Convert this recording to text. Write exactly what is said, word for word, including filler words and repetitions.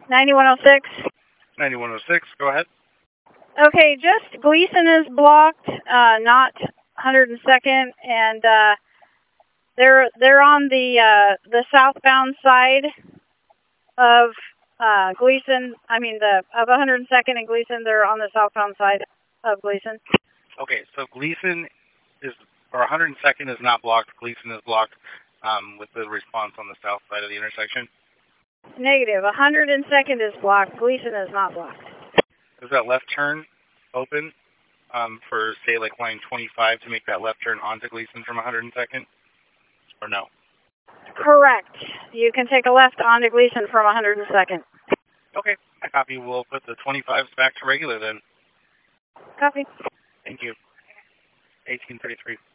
ninety-one oh six. ninety-one oh six, go ahead. Okay, just Gleason is blocked, uh, not one hundred second, and uh, they're they're on the uh, the southbound side of uh, Gleason. I mean, the of one hundred second and Gleason. They're on the southbound side of Gleason. Okay, so Gleason is, or one hundred second is not blocked. Gleason is blocked um, with the response on the south side of the intersection. Negative. one hundred second is blocked. Gleason is not blocked. Is that left turn open um, for, say, like line twenty-five to make that left turn onto Gleason from one hundred second? Or no? Correct. You can take a left onto Gleason from one hundred second. Okay, I copy. We'll put the twenty-fives back to regular then. Copy. Thank you. eighteen thirty-three.